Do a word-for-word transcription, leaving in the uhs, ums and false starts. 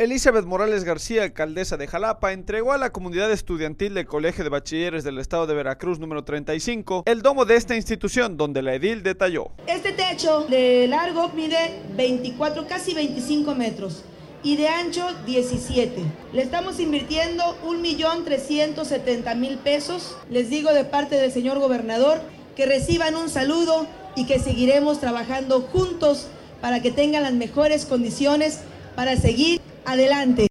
Elizabeth Morales García, alcaldesa de Jalapa, entregó a la comunidad estudiantil del Colegio de Bachilleres del Estado de Veracruz número treinta y cinco el domo de esta institución, donde la edil detalló. Este techo de largo mide veinticuatro, casi veinticinco metros y de ancho diecisiete. Le estamos invirtiendo un millón trescientos setenta mil pesos. Les digo de parte del señor gobernador que reciban un saludo y que seguiremos trabajando juntos para que tengan las mejores condiciones para seguir adelante.